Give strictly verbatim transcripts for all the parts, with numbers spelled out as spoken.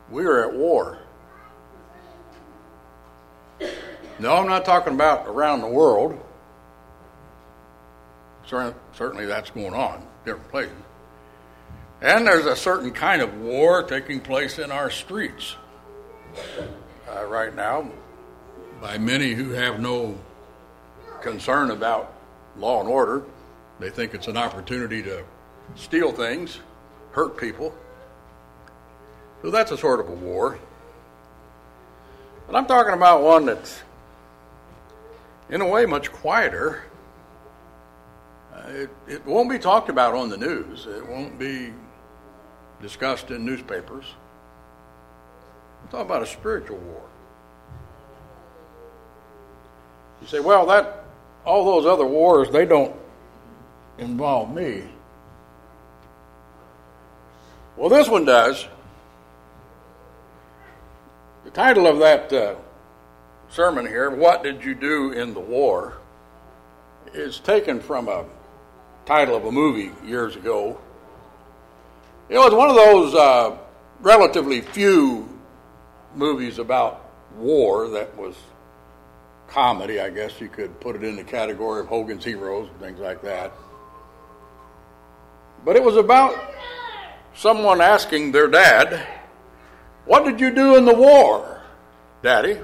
We are at war. No, I'm not talking about around the world. Certainly that's going on, different places. And there's a certain kind of war taking place in our streets uh, right now by many who have no concern about law and order. They think it's an opportunity to steal things, hurt people. So that's a sort of a war. But I'm talking about one that's, in a way, much quieter. Uh, it, it won't be talked about on the news. It won't be discussed in newspapers. I'm talking about a spiritual war. You say, well, that all those other wars, they don't involve me. Well, this one does. The title of that uh, sermon here, What Did You Do in the War, is taken from a title of a movie years ago. It was one of those uh, relatively few movies about war that was comedy. I guess you could put it in the category of Hogan's Heroes and things like that. But it was about someone asking their dad, what did you do in the war, Daddy?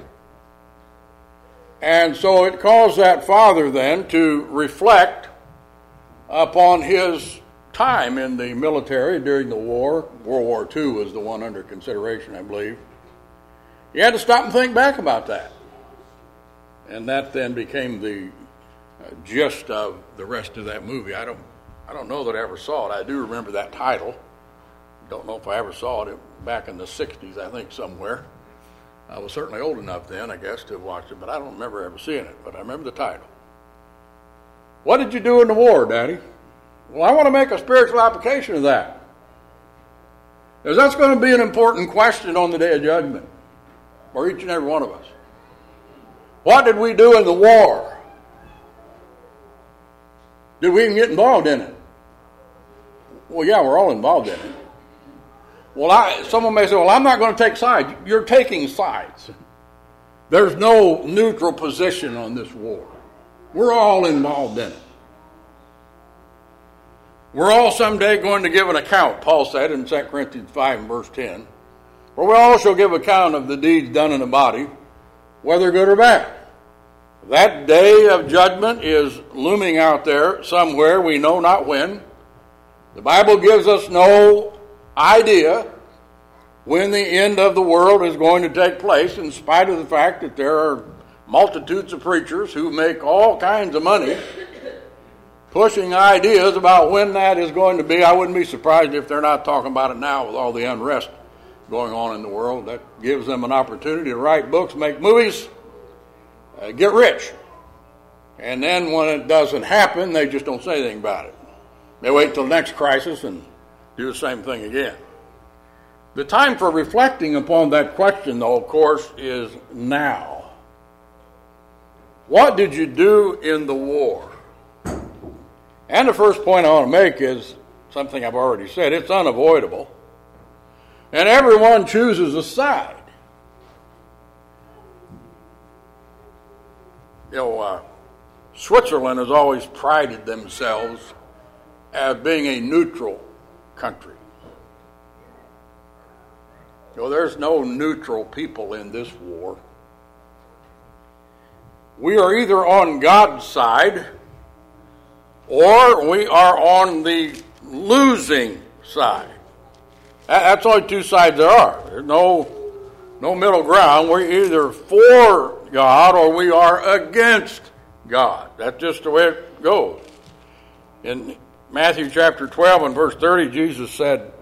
And so it caused that father then to reflect upon his time in the military during the war. World War Two was the one under consideration, I believe. He had to stop and think back about that. And that then became the uh, gist of the rest of that movie. I don't I don't know that I ever saw it. I do remember that title. Don't know if I ever saw it back in the sixties, I think, somewhere. I was certainly old enough then, I guess, to have watched it, but I don't remember ever seeing it. But I remember the title. What did you do in the war, Daddy? Well, I want to make a spiritual application of that. Because that's going to be an important question on the Day of Judgment for each and every one of us. What did we do in the war? Did we even get involved in it? Well, yeah, we're all involved in it. Well, I, someone may say, well, I'm not going to take sides. You're taking sides. There's no neutral position on this war. We're all involved in it. We're all someday going to give an account, Paul said in Second Corinthians five and verse ten. For we all shall give account of the deeds done in the body, whether good or bad. That day of judgment is looming out there somewhere, we know not when. The Bible gives us no idea when the end of the world is going to take place, in spite of the fact that there are multitudes of preachers who make all kinds of money pushing ideas about when that is going to be. I wouldn't be surprised if they're not talking about it now with all the unrest going on in the world. That gives them an opportunity to write books, make movies, uh, get rich. And then when it doesn't happen, they just don't say anything about it. They wait till the next crisis and do the same thing again. The time for reflecting upon that question, though, of course, is now. What did you do in the war? And the first point I want to make is something I've already said. It's unavoidable. And everyone chooses a side. You know, uh, Switzerland has always prided themselves as being a neutral country. You know, there's no neutral people in this war. We are either on God's side or we are on the losing side. That's only two sides there are. There's no, no middle ground. We're either for God or we are against God. That's just the way it goes. In Matthew chapter twelve and verse thirty, Jesus said,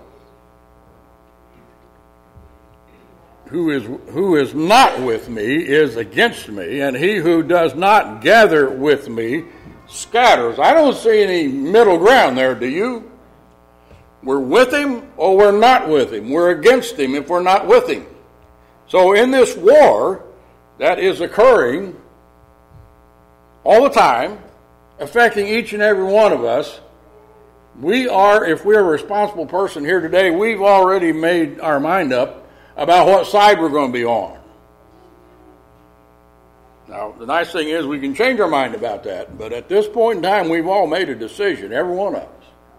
Who is, who is not with me is against me, and he who does not gather with me scatters. I don't see any middle ground there, do you? We're with him or we're not with him. We're against him if we're not with him. So in this war that is occurring all the time, affecting each and every one of us, we are, if we're a responsible person here today, we've already made our mind up about what side we're going to be on. Now, the nice thing is we can change our mind about that, but at this point in time, we've all made a decision, every one of us.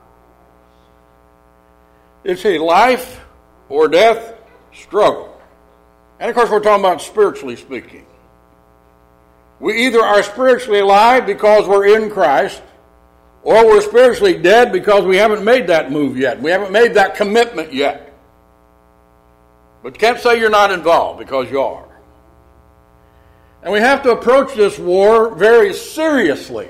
It's a life or death struggle. And of course, we're talking about spiritually speaking. We either are spiritually alive because we're in Christ, or we're spiritually dead because we haven't made that move yet. We haven't made that commitment yet. But you can't say you're not involved, because you are. And we have to approach this war very seriously.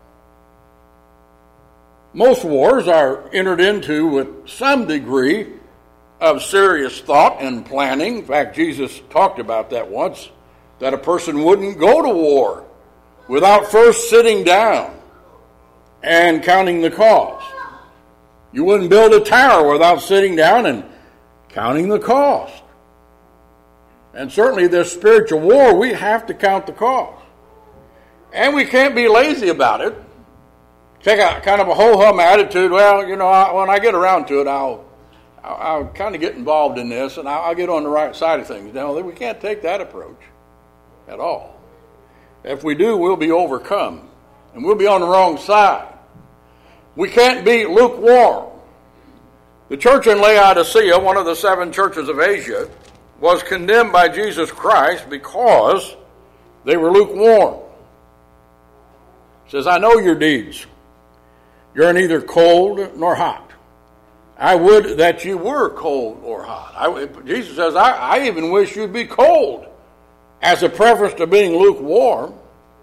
Most wars are entered into with some degree of serious thought and planning. In fact, Jesus talked about that once, that a person wouldn't go to war without first sitting down and counting the cost. You wouldn't build a tower without sitting down and counting the cost. And certainly this spiritual war, we have to count the cost. And we can't be lazy about it. Take a kind of a ho-hum attitude. Well, you know, I, when I get around to it, I'll, I'll, I'll kind of get involved in this, and I'll, I'll get on the right side of things. No, we can't take that approach at all. If we do, we'll be overcome, and we'll be on the wrong side. We can't be lukewarm. The church in Laodicea, one of the seven churches of Asia, was condemned by Jesus Christ because they were lukewarm. He says, I know your deeds. You're neither cold nor hot. I would that you were cold or hot. I, Jesus says, I, I even wish you'd be cold as a preference to being lukewarm.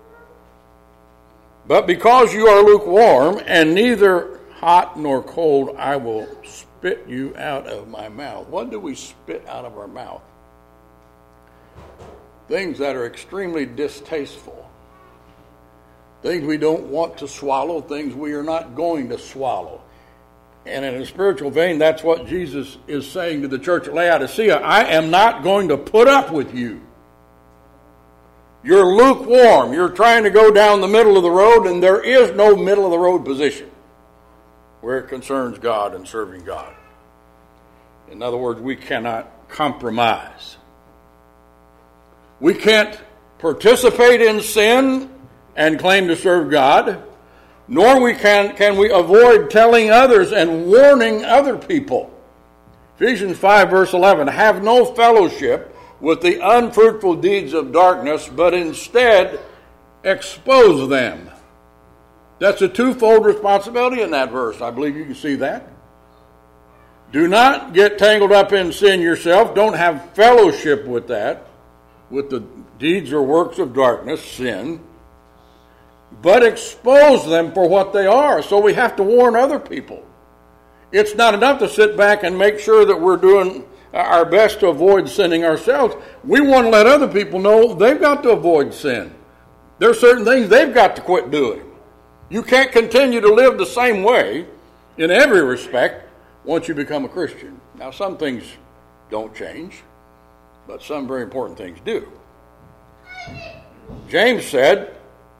But because you are lukewarm and neither hot nor cold, I will spit you out of my mouth. What do we spit out of our mouth? Things that are extremely distasteful. Things we don't want to swallow, things we are not going to swallow. And in a spiritual vein, that's what Jesus is saying to the church at Laodicea. I am not going to put up with you. You're lukewarm. You're trying to go down the middle of the road, and there is no middle of the road position where it concerns God and serving God. In other words, we cannot compromise. We can't participate in sin and claim to serve God, nor we can, can we avoid telling others and warning other people. Ephesians five verse eleven, have no fellowship with the unfruitful deeds of darkness, but instead expose them. That's a twofold responsibility in that verse. I believe you can see that. Do not get tangled up in sin yourself. Don't have fellowship with that, with the deeds or works of darkness, sin, but expose them for what they are. So we have to warn other people. It's not enough to sit back and make sure that we're doing our best to avoid sinning ourselves. We want to let other people know they've got to avoid sin. There are certain things they've got to quit doing. You can't continue to live the same way in every respect once you become a Christian. Now, some things don't change, but some very important things do. James said,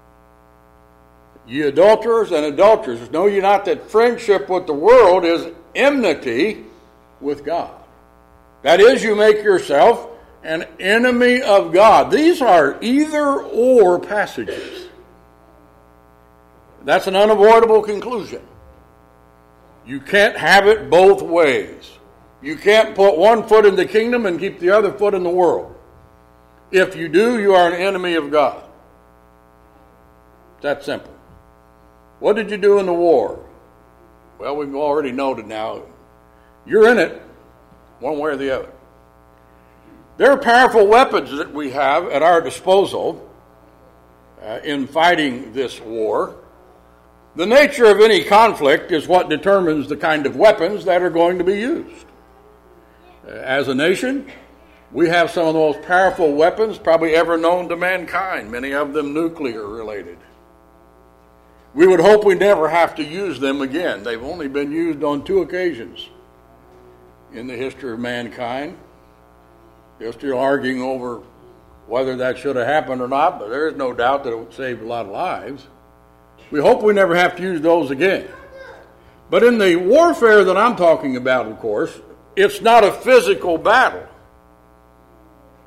ye adulterers and adulteresses, know ye not that friendship with the world is enmity with God? That is, you make yourself an enemy of God. These are either or passages. That's an unavoidable conclusion. You can't have it both ways. You can't put one foot in the kingdom and keep the other foot in the world. If you do, you are an enemy of God. It's that simple. What did you do in the war? Well, we've already noted now, you're in it one way or the other. There are powerful weapons that we have at our disposal uh, in fighting this war. The nature of any conflict is what determines the kind of weapons that are going to be used. Uh, as a nation, we have some of the most powerful weapons probably ever known to mankind, many of them nuclear related. We would hope we never have to use them again. They've only been used on two occasions in the history of mankind. They're still arguing over whether that should have happened or not, but there is no doubt that it would save a lot of lives. We hope we never have to use those again. But in the warfare that I'm talking about, of course, it's not a physical battle.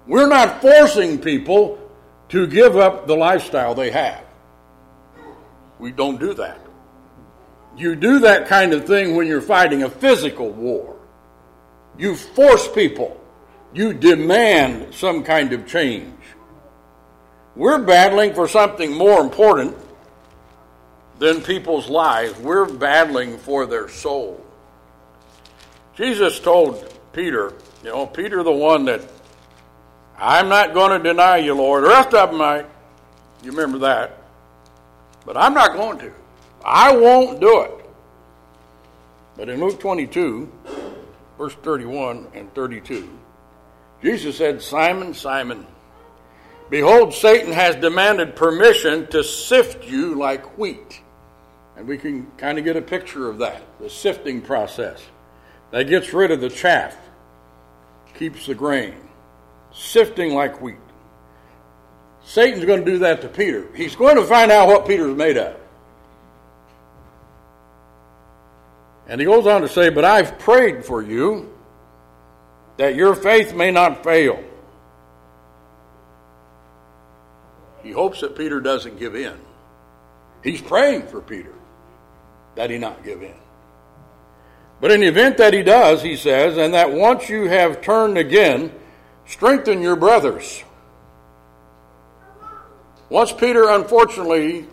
We're not forcing people to give up the lifestyle they have. We don't do that. You do that kind of thing when you're fighting a physical war. You force people. You demand some kind of change. We're battling for something more important than people's lives. We're battling for their soul. Jesus told Peter, you know, Peter the one that, I'm not going to deny you, Lord. The rest of them might. You remember that. But I'm not going to. I won't do it. But in Luke twenty-two, verse thirty-one and thirty-two, Jesus said, Simon, Simon, behold, Satan has demanded permission to sift you like wheat. And we can kind of get a picture of that, the sifting process. That gets rid of the chaff, keeps the grain. Sifting like wheat. Satan's going to do that to Peter. He's going to find out what Peter's made of. And he goes on to say, but I've prayed for you that your faith may not fail. He hopes that Peter doesn't give in. He's praying for Peter that he not give in. But in the event that he does, he says, and that once you have turned again, strengthen your brothers. Once Peter, unfortunately,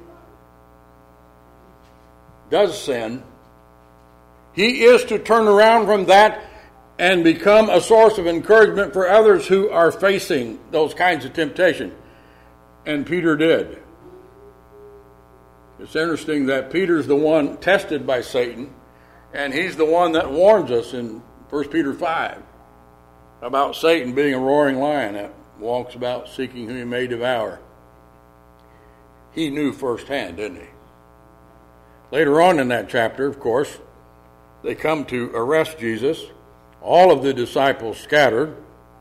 does sin, he is to turn around from that and become a source of encouragement for others who are facing those kinds of temptation. And Peter did. It's interesting that Peter's the one tested by Satan, and he's the one that warns us in First Peter five about Satan being a roaring lion that walks about seeking whom he may devour. He knew firsthand, didn't he? Later on in that chapter, of course, they come to arrest Jesus. All of the disciples scattered.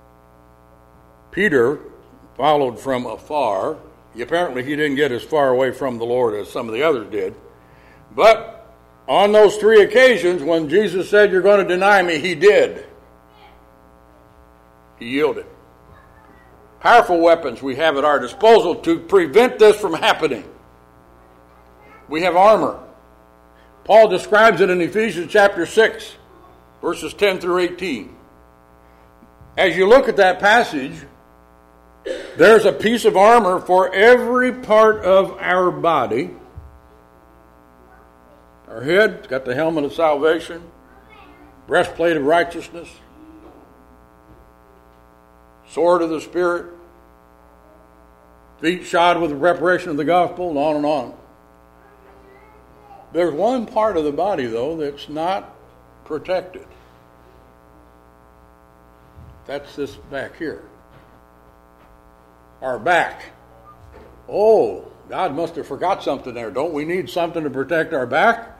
Peter followed from afar. He, apparently he didn't get as far away from the Lord as some of the others did. But on those three occasions when Jesus said, you're going to deny me, he did. He yielded. Powerful weapons we have at our disposal to prevent this from happening. We have armor. Paul describes it in Ephesians chapter six, verses ten through eighteen. As you look at that passage, there's a piece of armor for every part of our body. Our head, got the helmet of salvation, breastplate of righteousness, sword of the Spirit, feet shod with the preparation of the gospel, and on and on. There's one part of the body, though, that's not protected. That's this back here. Our back. Oh, God must have forgot something there. Don't we need something to protect our back?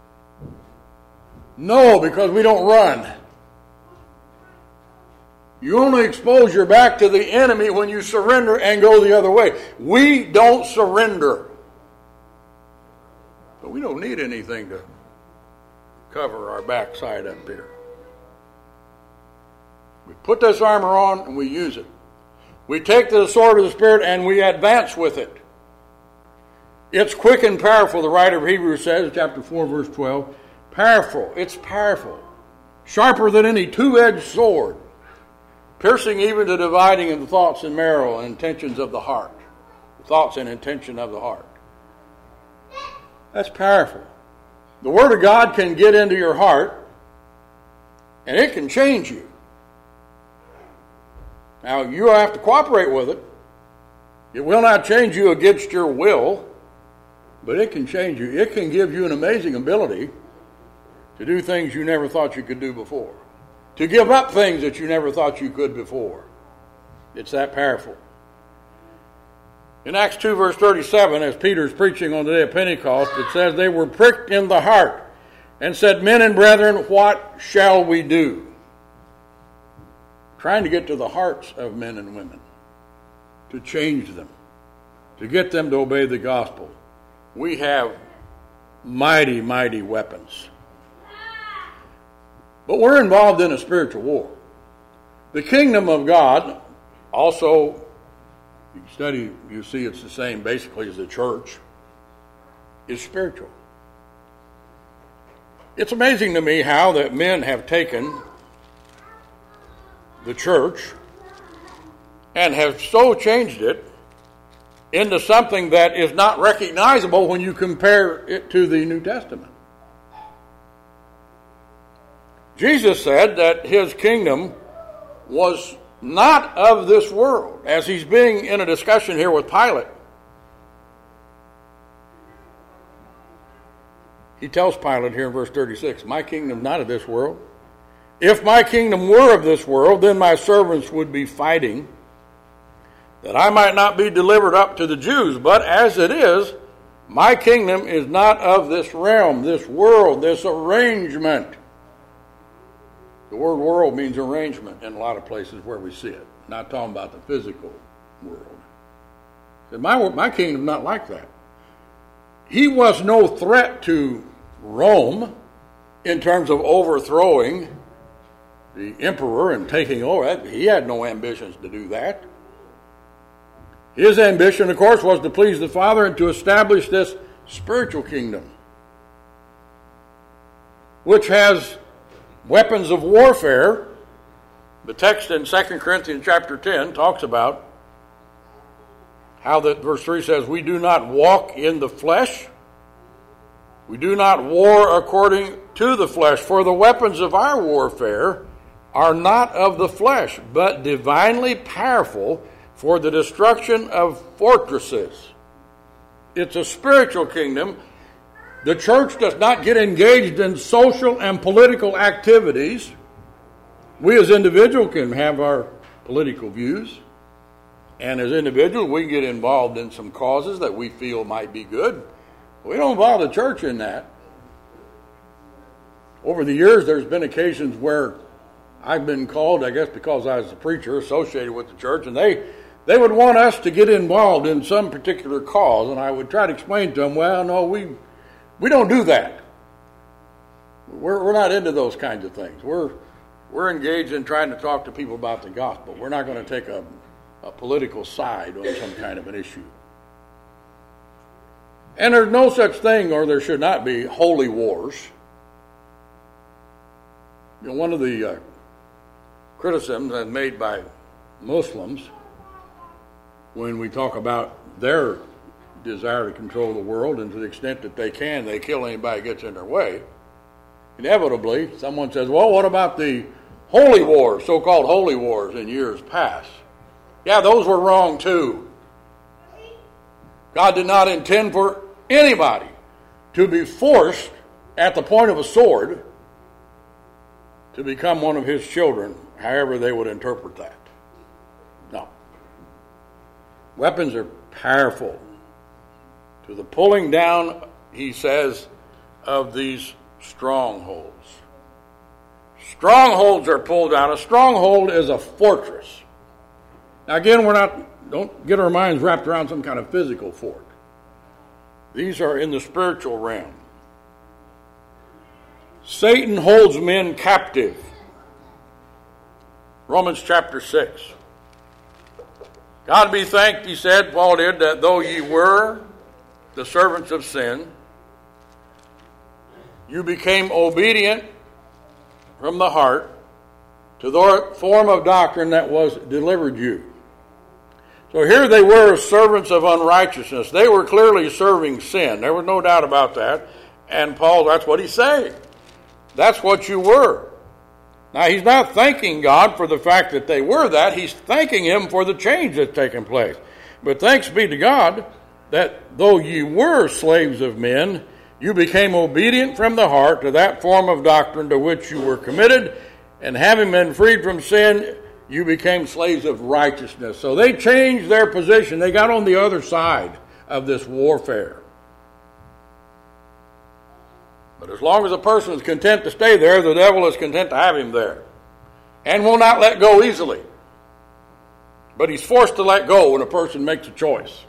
No, because we don't run. You only expose your back to the enemy when you surrender and go the other way. We don't surrender. But we don't need anything to cover our backside up here. We put this armor on and we use it. We take the sword of the Spirit and we advance with it. It's quick and powerful, the writer of Hebrews says, chapter four, verse twelve. Powerful. It's powerful. Sharper than any two-edged sword. Piercing even to dividing of the thoughts and marrow and intentions of the heart. The thoughts and intention of the heart. That's powerful. The Word of God can get into your heart and it can change you. Now, you have to cooperate with it. It will not change you against your will, but it can change you. It can give you an amazing ability to do things you never thought you could do before. To give up things that you never thought you could before. It's that powerful. In Acts two, verse thirty-seven, as Peter's preaching on the day of Pentecost, it says, they were pricked in the heart and said, men and brethren, what shall we do? Trying to get to the hearts of men and women. To change them. To get them to obey the gospel. We have mighty, mighty weapons. But we're involved in a spiritual war. The kingdom of God Also, you study, you see it's the same basically as the church, is spiritual. It's amazing to me how that men have taken the church and have so changed it into something that is not recognizable when you compare it to the New Testament. Jesus said that his kingdom was not of this world, as he's being in a discussion here with Pilate. He tells Pilate here in verse thirty-six, my kingdom is not of this world. If my kingdom were of this world, then my servants would be fighting, that I might not be delivered up to the Jews. But as it is, my kingdom is not of this realm, this world, this arrangement. The word world means arrangement in a lot of places where we see it. Not talking about the physical world. My, my kingdom is not like that. He was no threat to Rome in terms of overthrowing the emperor and taking over. He had no ambitions to do that. His ambition, of course, was to please the Father and to establish this spiritual kingdom, which has weapons of warfare. The text in Second Corinthians chapter ten talks about how that verse three says, we do not walk in the flesh. We do not war according to the flesh. For the weapons of our warfare are not of the flesh, but divinely powerful for the destruction of fortresses. It's a spiritual kingdom. The church does not get engaged in social and political activities. We as individuals can have our political views. And as individuals, we get involved in some causes that we feel might be good. We don't involve the church in that. Over the years, there's been occasions where I've been called, I guess because I was a preacher associated with the church, and they, they would want us to get involved in some particular cause, and I would try to explain to them, well, no, we we don't do that. We're, we're not into those kinds of things. We're, we're engaged in trying to talk to people about the gospel. We're not going to take a a political side on some kind of an issue. And there's no such thing, or there should not be, holy wars. You know, one of the uh, criticisms that's made by Muslims when we talk about their desire to control the world, and to the extent that they can, they kill anybody who gets in their way. Inevitably, someone says, well, what about the holy wars, so-called holy wars in years past? Yeah, those were wrong too. God did not intend for anybody to be forced at the point of a sword to become one of his children, however they would interpret that. No. Weapons are powerful to the pulling down, he says, of these strongholds. Strongholds are pulled down. A stronghold is a fortress. Now again, we're not, don't get our minds wrapped around some kind of physical fort. These are in the spiritual realm. Satan holds men captive. Romans chapter six. God be thanked, he said, Paul did, that though ye were the servants of sin, you became obedient from the heart to the form of doctrine that was delivered you. So here they were servants of unrighteousness. They were clearly serving sin. There was no doubt about that. And Paul, that's what he's saying. That's what you were. Now, he's not thanking God for the fact that they were that. He's thanking him for the change that's taken place. But thanks be to God that though ye were slaves of men, you became obedient from the heart to that form of doctrine to which you were committed, and having been freed from sin, you became slaves of righteousness. So they changed their position. They got on the other side of this warfare. But as long as a person is content to stay there, the devil is content to have him there, and will not let go easily. But he's forced to let go when a person makes a choice.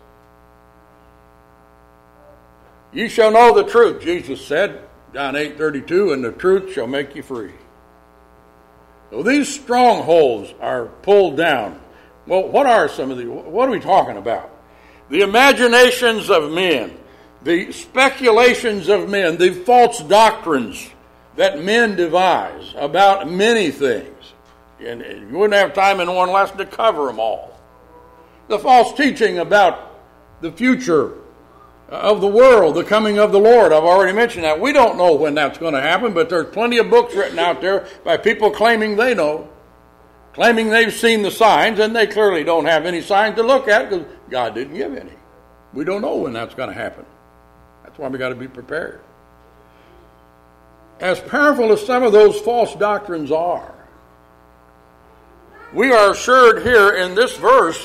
Ye shall know the truth, Jesus said, John eight thirty-two, and the truth shall make you free. So these strongholds are pulled down Well, what are some of the, what are we talking about? The imaginations of men, the speculations of men, the false doctrines that men devise about many things. And you wouldn't have time in one lesson to cover them all. The false teaching about the future of the world, the coming of the Lord. I've already mentioned that. We don't know when that's going to happen, but there's plenty of books written out there by people claiming they know, claiming they've seen the signs, and they clearly don't have any signs to look at because God didn't give any. We don't know when that's going to happen. That's why we got to be prepared. As powerful as some of those false doctrines are, we are assured here in this verse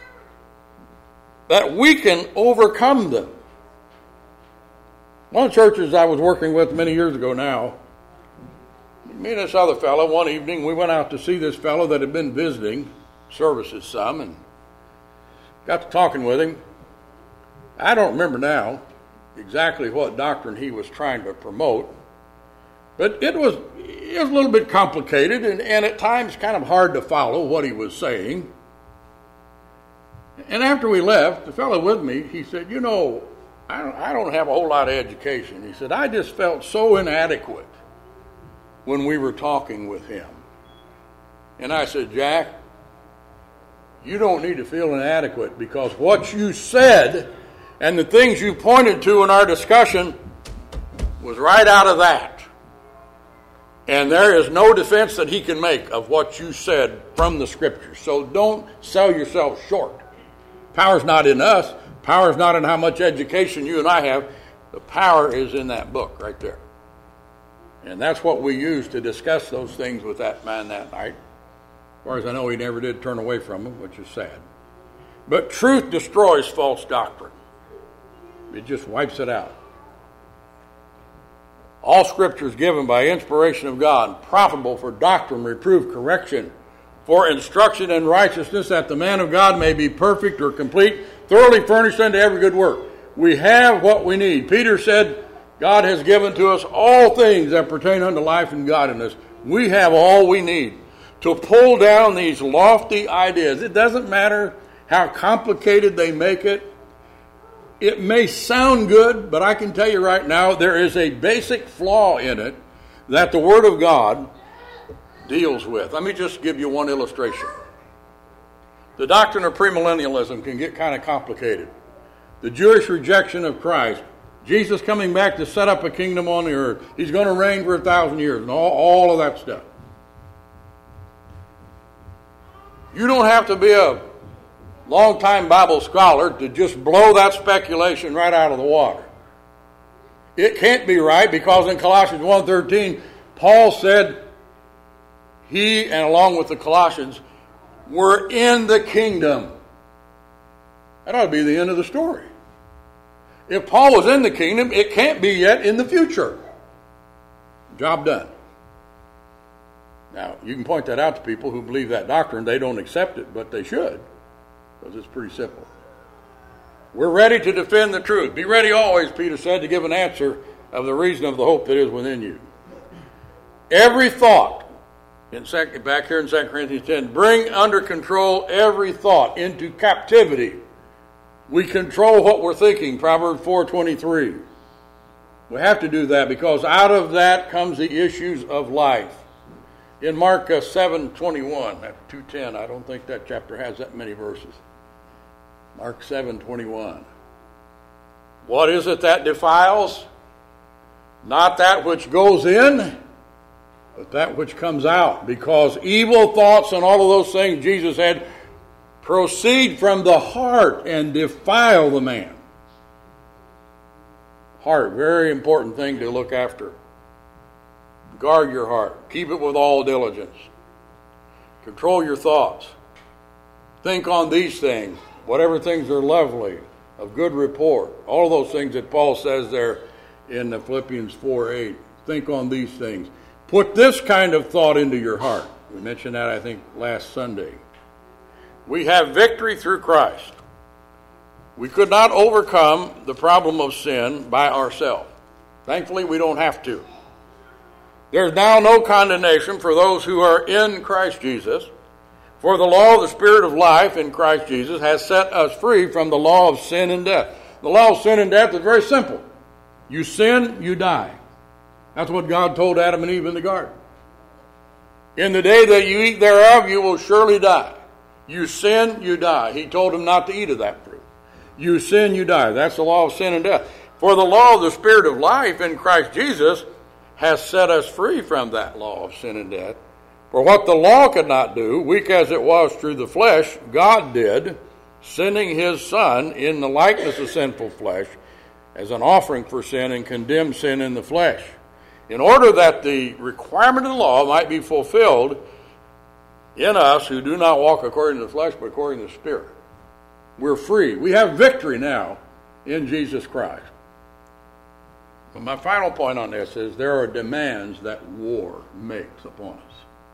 that we can overcome them. One of the churches I was working with many years ago now, me and this other fellow, one evening, we went out to see this fellow that had been visiting services some, and got to talking with him. I don't remember now exactly what doctrine he was trying to promote, but it was, it was a little bit complicated and, and at times kind of hard to follow what he was saying. And after we left, the fellow with me, he said, you know, I don't, I don't have a whole lot of education. He said, I just felt so inadequate when we were talking with him. And I said, Jack, you don't need to feel inadequate, because what you said and the things you pointed to in our discussion was right out of that. And there is no defense that he can make of what you said from the Scriptures. So don't sell yourself short. Power's not in us. Power's not in how much education you and I have. The power is in that book right there. And that's what we used to discuss those things with that man that night. As far as I know, he never did turn away from them, which is sad. But truth destroys false doctrine. It just wipes it out. All Scripture is given by inspiration of God, profitable for doctrine, reproof, correction, for instruction in righteousness, that the man of God may be perfect or complete, thoroughly furnished unto every good work. We have what we need. Peter said, God has given to us all things that pertain unto life and godliness. We have all we need to pull down these lofty ideas. It doesn't matter how complicated they make it. It may sound good, but I can tell you right now, there is a basic flaw in it that the Word of God deals with. Let me just give you one illustration. The doctrine of premillennialism can get kind of complicated. The Jewish rejection of Christ. Jesus coming back to set up a kingdom on the earth. He's going to reign for a thousand years and all, all of that stuff. You don't have to be a long-time Bible scholar to just blow that speculation right out of the water. It can't be right, because in Colossians one thirteen, Paul said he, and along with the Colossians, were in the kingdom. That ought to be the end of the story. If Paul was in the kingdom, it can't be yet in the future. Job done. Now, you can point that out to people who believe that doctrine. They don't accept it, but they should, because it's pretty simple. We're ready to defend the truth. Be ready always, Peter said, to give an answer of the reason of the hope that is within you. Every thought, in second, back here in Second Corinthians ten, bring under control every thought into captivity. We control what we're thinking, Proverbs four twenty-three. We have to do that, because out of that comes the issues of life. In Mark uh, seven twenty-one, that's two ten, I don't think that chapter has that many verses. Mark seven twenty-one. What is it that defiles? Not that which goes in, but that which comes out. Because evil thoughts and all of those things, Jesus said, proceed from the heart and defile the man. Heart, very important thing to look after. Guard your heart. Keep it with all diligence. Control your thoughts. Think on these things. Whatever things are lovely, of good report. All of those things that Paul says there in the Philippians four eight. Think on these things. Put this kind of thought into your heart. We mentioned that, I think, last Sunday. We have victory through Christ. We could not overcome the problem of sin by ourselves. Thankfully, we don't have to. There's now no condemnation for those who are in Christ Jesus. For the law of the Spirit of life in Christ Jesus has set us free from the law of sin and death. The law of sin and death is very simple. You sin, you die. That's what God told Adam and Eve in the garden. In the day that you eat thereof, you will surely die. You sin, you die. He told them not to eat of that fruit. You sin, you die. That's the law of sin and death. For the law of the Spirit of life in Christ Jesus has set us free from that law of sin and death. For what the law could not do, weak as it was through the flesh, God did, sending his Son in the likeness of sinful flesh as an offering for sin, and condemned sin in the flesh, in order that the requirement of the law might be fulfilled in us who do not walk according to the flesh, but according to the Spirit. We're free. We have victory now in Jesus Christ. But my final point on this is there are demands that war makes upon us.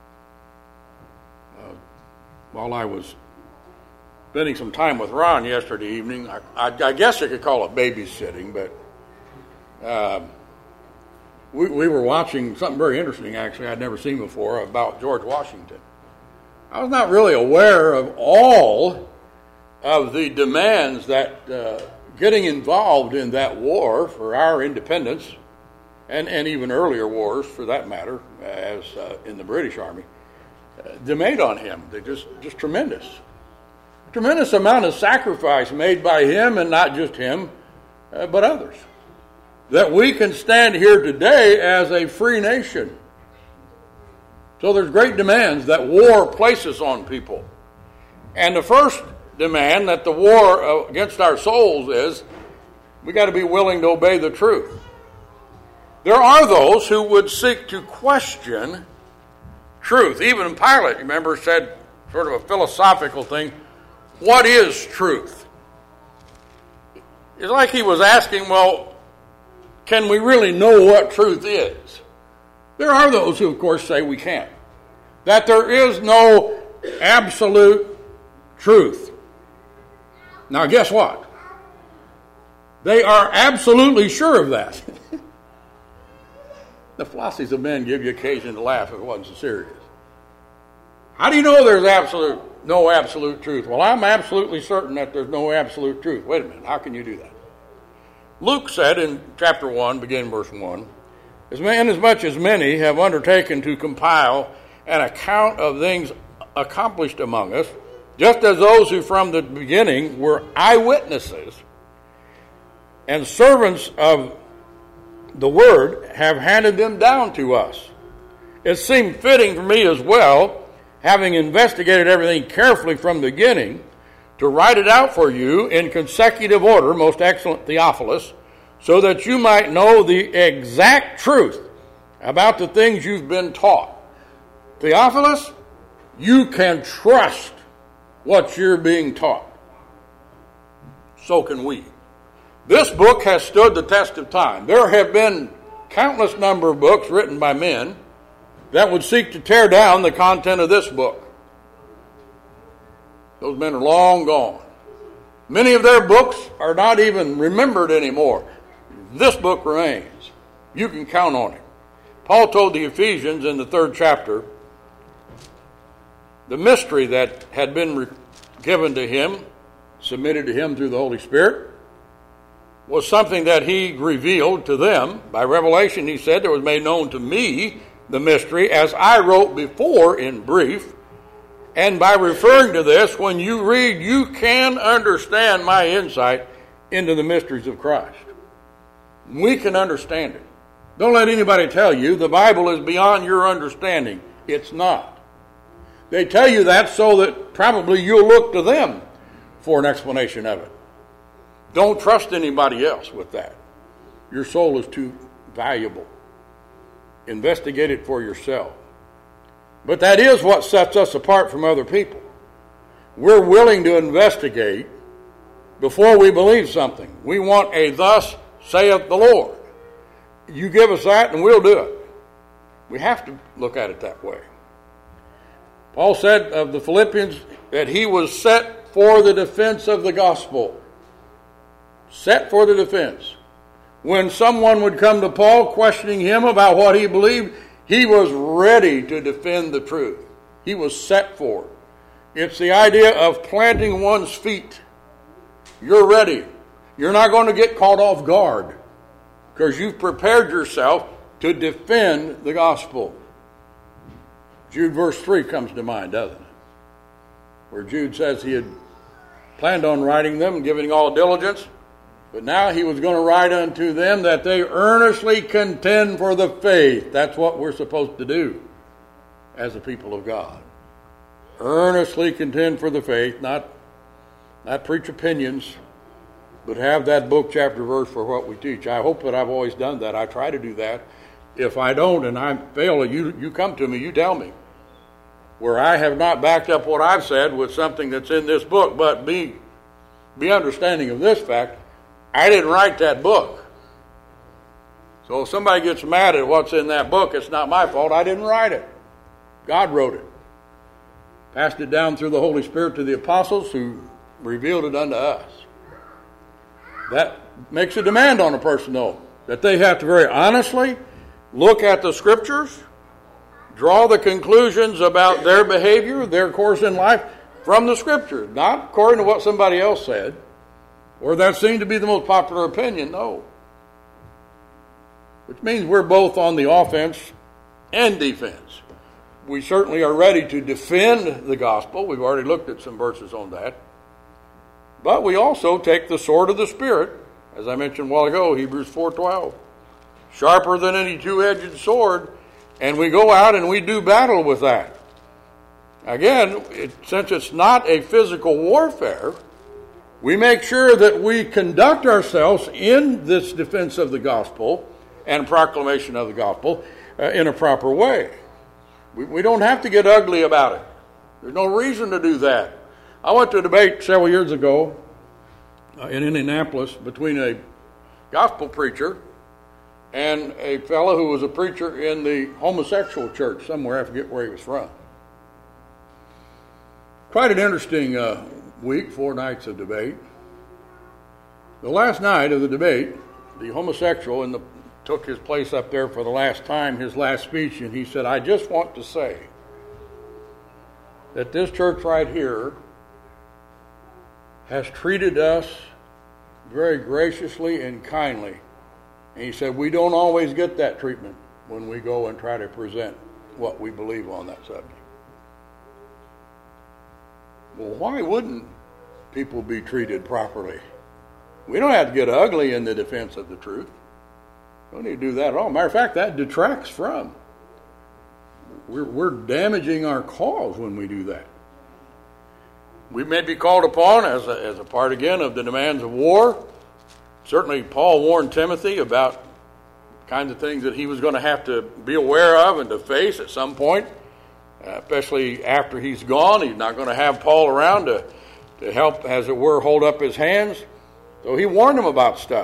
Uh, while I was spending some time with Ron yesterday evening, I, I, I guess you could call it babysitting, but uh, we, we were watching something very interesting, actually, I'd never seen before, about George Washington. I was not really aware of all of the demands that uh, getting involved in that war for our independence, and, and even earlier wars for that matter, as uh, in the British Army, uh, they made on him. They're just, just tremendous. A tremendous amount of sacrifice made by him, and not just him, uh, but others. That we can stand here today as a free nation. So there's great demands that war places on people. And the first demand that the war against our souls is we got to be willing to obey the truth. There are those who would seek to question truth. Even Pilate, remember, said sort of a philosophical thing, what is truth? It's like he was asking, well, can we really know what truth is? There are those who, of course, say we can't. That there is no absolute truth. Now, guess what? They are absolutely sure of that. The philosophies of men give you occasion to laugh if it wasn't so serious. How do you know there's absolute, no absolute truth? Well, I'm absolutely certain that there's no absolute truth. Wait a minute, how can you do that? Luke said in chapter one, beginning verse one, inasmuch as many have undertaken to compile an account of things accomplished among us, just as those who from the beginning were eyewitnesses and servants of the word have handed them down to us. It seemed fitting for me as well, having investigated everything carefully from the beginning, to write it out for you in consecutive order, most excellent Theophilus, so that you might know the exact truth about the things you've been taught. Theophilus, you can trust what you're being taught. So can we. This book has stood the test of time. There have been countless number of books written by men that would seek to tear down the content of this book. Those men are long gone. Many of their books are not even remembered anymore. This book remains. You can count on it. Paul told the Ephesians in the third chapter, the mystery that had been re- given to him, submitted to him through the Holy Spirit, was something that he revealed to them. By revelation, he said, there was made known to me the mystery, as I wrote before in brief. And by referring to this, when you read, you can understand my insight into the mysteries of Christ. We can understand it. Don't let anybody tell you the Bible is beyond your understanding. It's not. They tell you that so that probably you'll look to them for an explanation of it. Don't trust anybody else with that. Your soul is too valuable. Investigate it for yourself. But that is what sets us apart from other people. We're willing to investigate before we believe something. We want a thus saith the Lord. You give us that and we'll do it. We have to look at it that way. Paul said of the Philippians that he was set for the defense of the gospel. Set for the defense. When someone would come to Paul questioning him about what he believed, he was ready to defend the truth. He was set for it. It's the idea of planting one's feet. You're ready. You're not going to get caught off guard because you've prepared yourself to defend the gospel. Jude verse three comes to mind, doesn't it? Where Jude says he had planned on writing them, giving all diligence, but now he was going to write unto them that they earnestly contend for the faith. That's what we're supposed to do as a people of God. Earnestly contend for the faith, not, not preach opinions, but have that book, chapter, verse for what we teach. I hope that I've always done that. I try to do that. If I don't and I fail, you, you come to me, you tell me. Where I have not backed up what I've said with something that's in this book, but be, be understanding of this fact, I didn't write that book. So if somebody gets mad at what's in that book, it's not my fault. I didn't write it. God wrote it. Passed it down through the Holy Spirit to the apostles who revealed it unto us. That makes a demand on a person, though, that they have to very honestly look at the Scriptures, draw the conclusions about their behavior, their course in life from the Scriptures, not according to what somebody else said, or that seemed to be the most popular opinion, no. Which means we're both on the offense and defense. We certainly are ready to defend the gospel. We've already looked at some verses on that. But we also take the sword of the Spirit, as I mentioned a while ago, Hebrews four twelve, sharper than any two-edged sword, and we go out and we do battle with that. Again, it, since it's not a physical warfare, we make sure that we conduct ourselves in this defense of the gospel and proclamation of the gospel uh, in a proper way. We, we don't have to get ugly about it. There's no reason to do that. I went to a debate several years ago uh, in Indianapolis between a gospel preacher and a fellow who was a preacher in the homosexual church somewhere. I forget where he was from. Quite an interesting uh, week, four nights of debate. The last night of the debate, the homosexual in the, took his place up there for the last time, his last speech, and he said, I just want to say that this church right here has treated us very graciously and kindly. And he said, we don't always get that treatment when we go and try to present what we believe on that subject. Well, why wouldn't people be treated properly? We don't have to get ugly in the defense of the truth. We don't need to do that at all. Matter of fact, that detracts from. We're, we're damaging our cause when we do that. We may be called upon as a, as a part, again, of the demands of war. Certainly, Paul warned Timothy about kinds of things that he was going to have to be aware of and to face at some point, uh, especially after he's gone. He's not going to have Paul around to, to help, as it were, hold up his hands. So he warned him about stuff.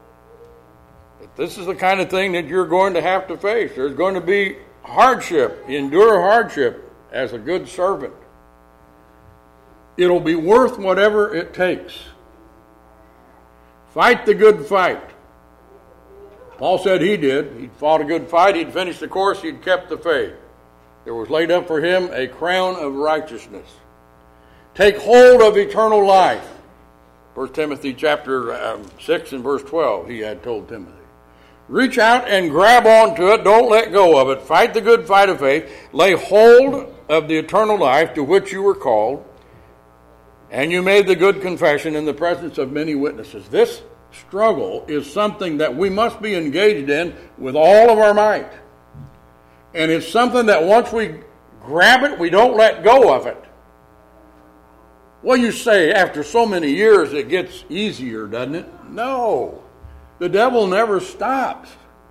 But this is the kind of thing that you're going to have to face. There's going to be hardship. Endure hardship as a good servant. It'll be worth whatever it takes. Fight the good fight. Paul said he did. He'd fought a good fight. He'd finished the course. He'd kept the faith. There was laid up for him a crown of righteousness. Take hold of eternal life. First Timothy chapter um, six and verse twelve, he had told Timothy. Reach out and grab onto it. Don't let go of it. Fight the good fight of faith. Lay hold of the eternal life to which you were called. And you made the good confession in the presence of many witnesses. This struggle is something that we must be engaged in with all of our might. And it's something that once we grab it, we don't let go of it. Well, you say after so many years it gets easier, doesn't it? No. The devil never stops.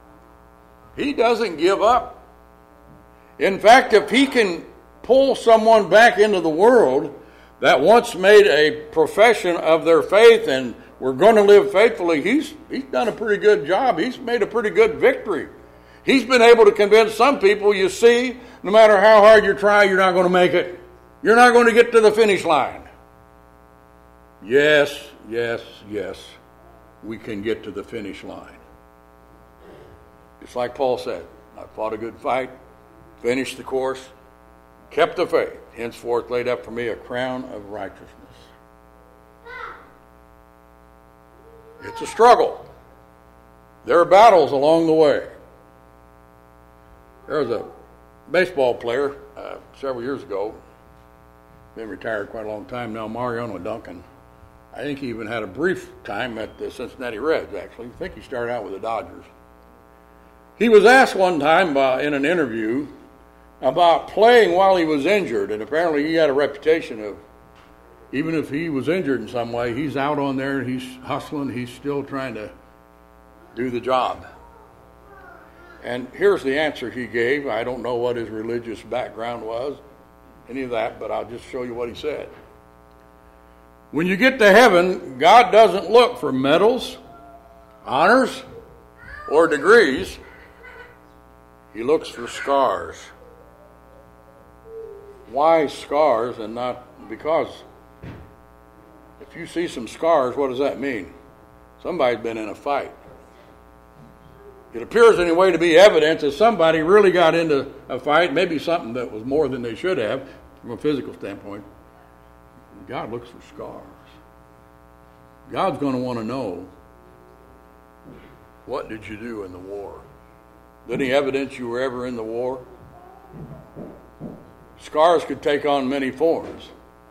He doesn't give up. In fact, if he can pull someone back into the world that once made a profession of their faith and we're going to live faithfully, he's, he's done a pretty good job. He's made a pretty good victory. He's been able to convince some people, you see, no matter how hard you try, you're not going to make it. You're not going to get to the finish line. Yes, yes, yes, we can get to the finish line. It's like Paul said, I fought a good fight, finished the course, kept the faith, henceforth laid up for me a crown of righteousness. It's a struggle. There are battles along the way. There was a baseball player uh, several years ago, been retired quite a long time now, Mariano Duncan. I think he even had a brief time at the Cincinnati Reds, actually. I think he started out with the Dodgers. He was asked one time uh, in an interview about playing while he was injured, and apparently he had a reputation of, even if he was injured in some way, he's out on there, he's hustling, he's still trying to do the job. And here's the answer he gave. I don't know what his religious background was, any of that, but I'll just show you what he said. When you get to heaven, God doesn't look for medals, honors, or degrees. He looks for scars. Why scars and not because? If you see some scars, what does that mean? Somebody's been in a fight. It appears anyway to be evidence that somebody really got into a fight, maybe something that was more than they should have from a physical standpoint. God looks for scars. God's going to want to know, what did you do in the war? Is there any evidence you were ever in the war? Scars could take on many forms.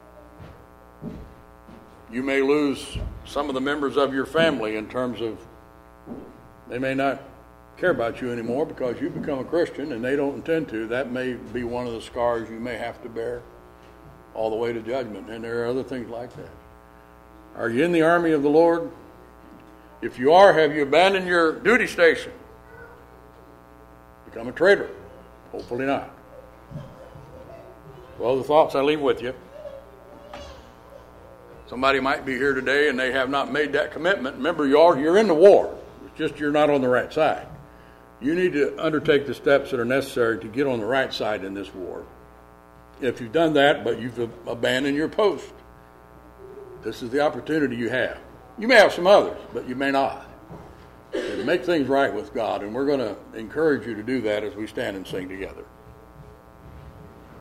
You may lose some of the members of your family in terms of they may not care about you anymore because you become a Christian and they don't intend to. That may be one of the scars you may have to bear all the way to judgment. And there are other things like that. Are you in the army of the Lord? If you are, have you abandoned your duty station? Become a traitor? Hopefully not. Well, the thoughts I leave with you. Somebody might be here today and they have not made that commitment. Remember, you are, you're in the war. It's just you're not on the right side. You need to undertake the steps that are necessary to get on the right side in this war. If you've done that, but you've abandoned your post, this is the opportunity you have. You may have some others, but you may not. And make things right with God, and we're going to encourage you to do that as we stand and sing together.